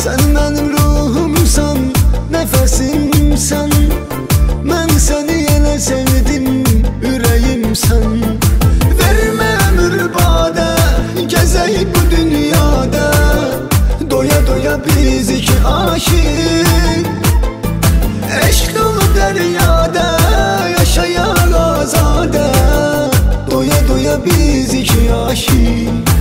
Sen benim ruhumsan, nefesimsen. Ben seni yine sevdim, yüreğimsen. Verme ömür bade, gezeyip bu dünyada. Doya doya biz iki aşık, eşk dolu deryada yaşayan azade. Doya doya biz iki aşık.